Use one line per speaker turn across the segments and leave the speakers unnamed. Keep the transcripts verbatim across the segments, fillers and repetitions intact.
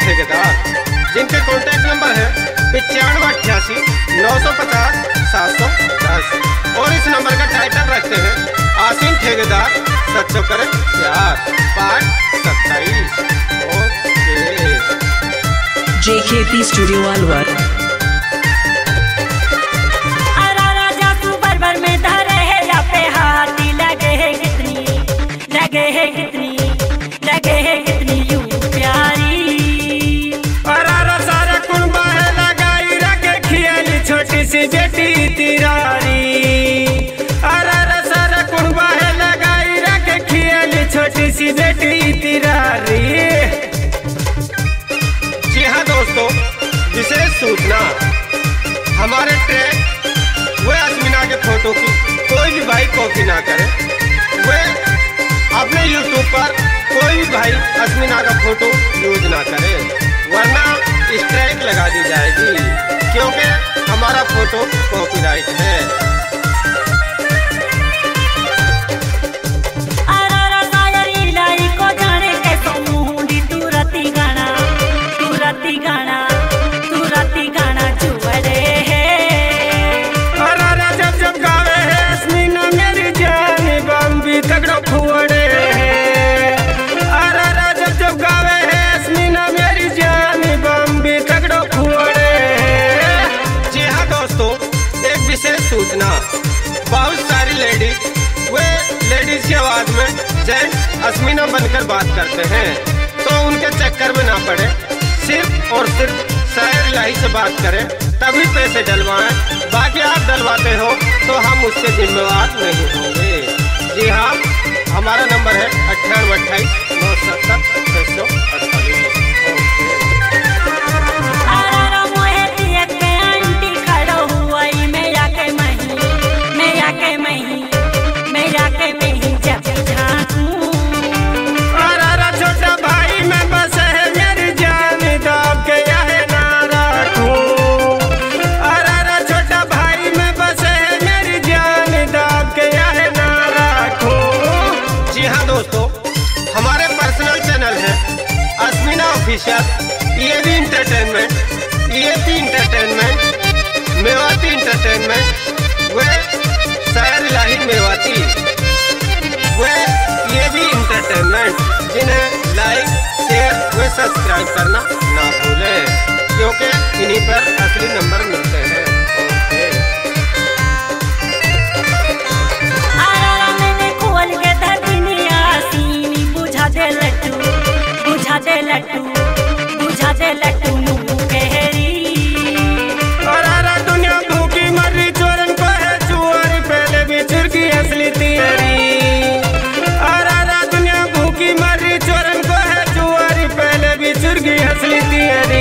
ठेकेदार, जिनके contact number है पचानवे अट्ठासी नौ सौ पचास सात सौ दस और इस नंबर का टाइटल रखते हैं आसिम ठेकेदार सच्चो करे प्यार पार्ट सत्ताईस। ओके
जे खेती स्टूडियो अलवर।
लगे है कितनी लगे है कितनी यूं प्यारी
अरारा सारा कुनबा है लगाई रखे खियाली छोटी सी बेटी तिरारी अरारा सारा कुनबा है लगाई रखे खियाली छोटी सी बेटी तिरारी।
जी हाँ दोस्तों, विशेष सूचना, हमारे ट्रैक वे अस्मिना के फोटो की कोई भी भाई कॉपी ना करे। वे अपने यूट्यूब पर कोई भी भाई अस्मिना का फोटो यूज ना करे, वरना स्ट्राइक लगा दी जाएगी, क्योंकि हमारा फोटो कॉपीराइट है। सूचना, बहुत सारी लेडीज वे लेडीज की आवाज में जेंट्स अस्मिना बनकर बात करते हैं, तो उनके चक्कर में ना पड़े, सिर्फ और सिर्फ शायर इलाही से बात करें तभी पैसे डलवाएं। बाकी आप डलवाते हो तो हम उसके जिम्मेवार नहीं होंगे। जी हाँ, हमारा नंबर है अट्ठानवे अट्ठाईस नौ सत्तर छह सौ अड़तालीस। EAB entertainment, EAP entertainment, Mewati entertainment, वे शायर इलाही मेवाती, वे ईएबी इंटरटेनमेंट, जिन्हें लाइक शेयर व सब्सक्राइब करना ना भूलें, क्योंकि इन्हीं पर असली नंबर मिलते हैं।
बुझा दे लट्टू बुझा दे लट्टू गहरी
अरारा दुनिया भूखी मरी चोरन को है चुआरी पहले भी चुरकी असली तियारी अरारा दुनिया भूखी मरी चोरन को है चुआरी पहले भी चुरकी असली तियारी।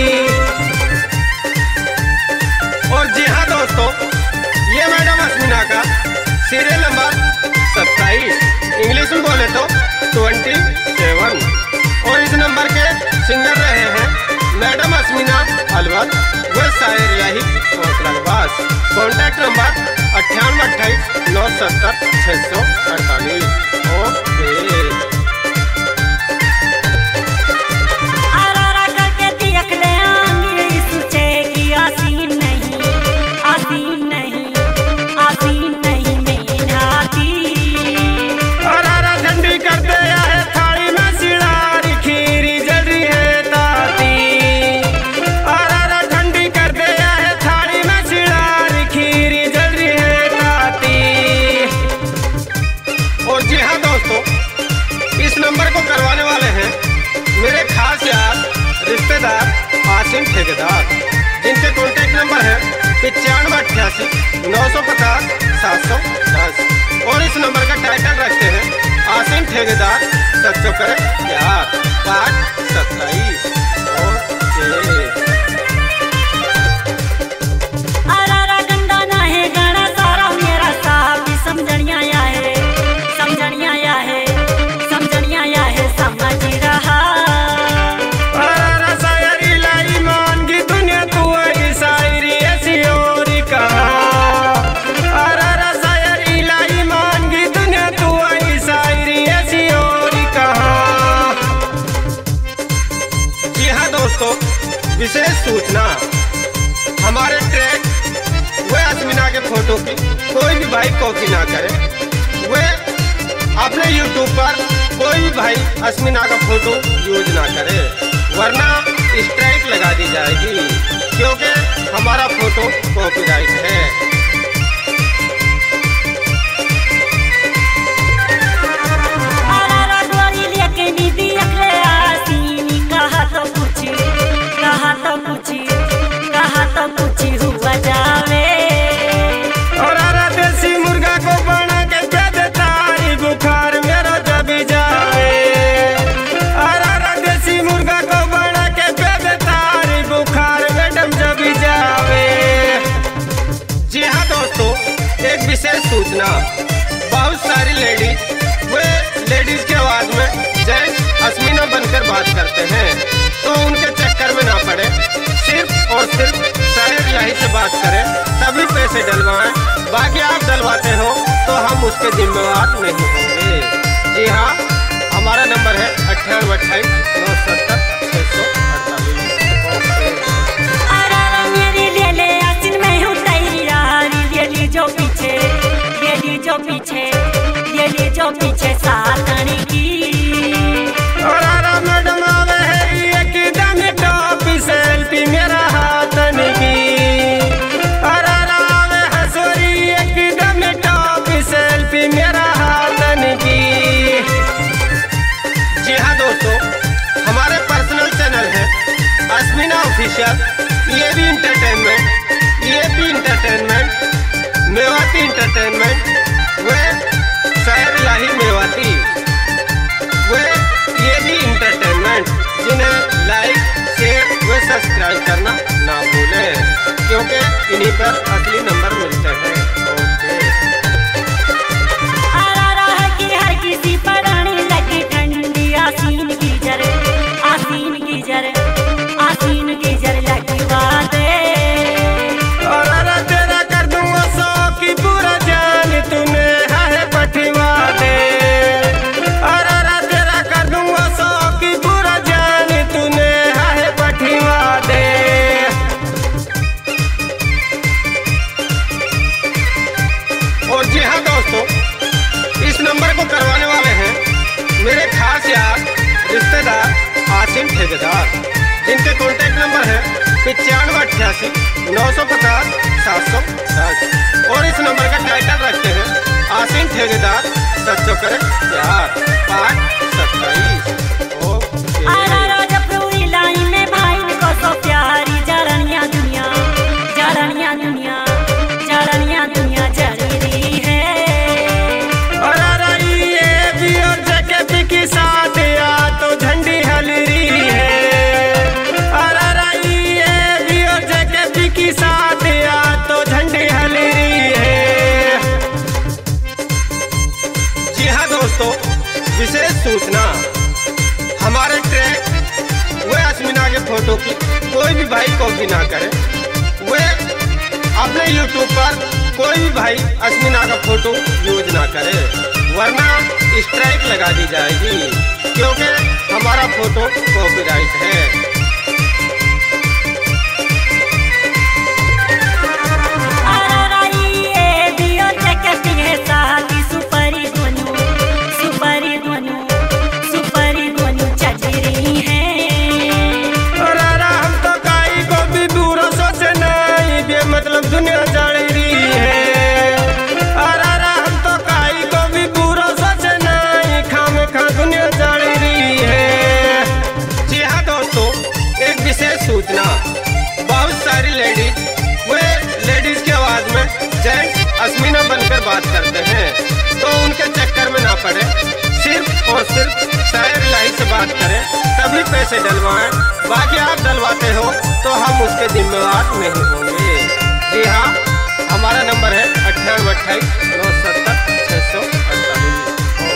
और जी हाँ दोस्तों, ये मैडम अस्मिना का सीरियल नंबर सत्ताईस, इंग्लिश में बोले तो ट्वेंटी सेवन, और इस नंबर के सिंगर रहे हैं मैडम अस्मिना अलवर व शायर इलाही कोतलाबास। कॉन्टैक्ट नंबर अट्ठानवे अट्ठाईस नौ सत्तर छः सौ अड़तालीस। ओके आसिम ठेकेदार, जिनके कॉन्टैक्ट नंबर है पचानवे अट्ठासी नौ सौ पचास सात सौ दस और इस नंबर का टाइटल रखते हैं आसिम ठेकेदार सच्चो करे प्यार पार्ट सत्ताईस।
अरारा गंदा ना है गाना सारा मेरा साहब समझनिया या है समझनिया या है समझनिया या है समझ रहा
दोस्तों, विशेष सूचना, हमारे ट्रैक वे अस्मिना के फोटो की कोई भी भाई कॉपी ना करे। वे अपने यूट्यूब पर कोई भी भाई अस्मिना का फोटो यूज ना करे, वरना स्ट्राइक लगा दी जाएगी, क्योंकि हमारा फोटो कॉपीराइट है।
और आरा देसी मुर्गा को बना के दे दे तारी, बुखार मेरा जबी जावे। और आरा देसी मुर्गा को बना के दे दे तारी, बुखार मैडम जबी जावे।
जी हाँ दोस्तों, एक विशेष सूचना, बहुत सारी लेडीज वे लेडीज के आवाज में जेंट्स अस्मिना बनकर बात करते हैं, तो उनके चक्कर में ना पड़े, सिर्फ और सिर्फ शायर यही से बात करें, तभी पैसे डलवाएं। बाकी आप डलवाते हो तो हम उसके जिम्मेवार नहीं होंगे। जी हाँ, हमारा नंबर है अट्ठानवे अट्ठाईस नौ सत्तर छः सौ अड़तालीस।
जो पीछे ये ली जो पीछे ये ली जो पीछे सातनी की।
और आरा मैडम आवे है एकदम टॉप सेल्फी मेरा हाथन की। और आरा आवे हसोरी एकदम टॉप सेल्फी मेरा हाथन की।
जी हाँ दोस्तों, हमारे पर्सनल चैनल है अस्मिना ऑफिशियल, ये भी इंटरटेनमेंट, ये भी इंटरटेनमेंट, मेवाती इंटरटेनमेंट, वे शायर लाही मेवाती, वे ये भी इंटरटेनमेंट, जिन्हें लाइक शेयर व सब्सक्राइब करना ना भूलें, क्योंकि इन्हीं पर असली नंबर मिलते हैं। ओके।
आरा है कि हर किसी पर आने लगी ठंडी, आसीन की जर आसीन की जर आसीन की जर लगी बातें।
और आरा तेरा कर दूंगा सौ की पूरा जान, तूने है पठवा दे। और आरा तेरा कर दूंगा सौ की पूरा जान, तूने है पठवा दे।
और जी हाँ दोस्तों, इस नंबर को करवाने वाले हैं मेरे खास यार रिश्तेदार आसिम ठेकेदार, जिनके कॉन्टैक्ट नंबर है पचानवे अट्ठासी नौ सौ पचास सात सौ दस। और इस नंबर का टाइटल रखते हैं आसिम ठेकेदार सच्चो करे प्यार पार्ट सत्ताईस। ओके।
आरा जफरूरी लाइन में भाई को सो प्यारी, जड़निया दुनिया जड़निया दुनिया जड़निया दुनिया जड़ी रही है।
और आरा ये भी और जगह की साथ या तो झंडी हल रही है। और आरा ये भी और जगह की साथ या तो झंडी हल रही है।
जी हाँ दोस्तों, विशेष सूचना, हमारे ट्रैक वे अस्मिना के फोटो की कोई भी भाई कॉपी ना करे। वे अपने यूट्यूब पर कोई भी भाई अस्मिना का फोटो यूज ना करे, वरना स्ट्राइक लगा दी जाएगी, क्योंकि हमारा फोटो कॉपीराइट है।
मतलब दुनिया जान रही है। और आरा हम तो काई को भी बुरा सोच नहीं, खाम खा दुनिया जान रही है।
जी हाँ दोस्तों, एक विशेष सूचना, बहुत सारी लेडीज वे लेडीज की आवाज में जेंट्स अस्मिना बनकर बात करते हैं, तो उनके चक्कर में ना पड़े, सिर्फ और सिर्फ शायर लाही से बात करें, तभी पैसे डलवाएं। बाकी आप डलवाते हो तो हम उसके जिम्मेवार नहीं होंगे। जी हाँ, हमारा नंबर है अट्ठानवे अट्ठाईस नौ सत्तर छः सौ अड़तालीस।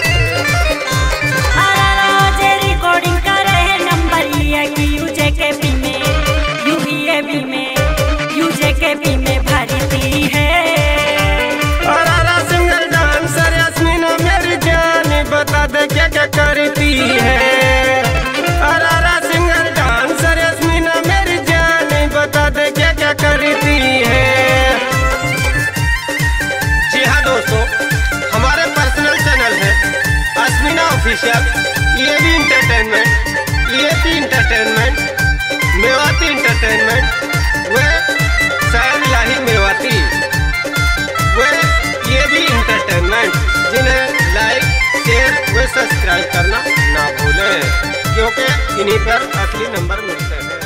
रिकॉर्डिंग कर रहे नंबर ये कि यूजे के पी में यूबीएबी में यूजे के पी में भरती है।
और आरा सिंगल डांसर अस्मिना मेरी जान, बता दे क्या क्या करती है। और Ara single dancer Asmina
entertainment, Mewati entertainment, व शायर इलाही मेवाती, व ये भी इंटरटेनमेंट, जिन्हें लाइक शेयर व सब्सक्राइब करना ना भूलें, क्योंकि इन्हीं पर असली नंबर मिलते हैं।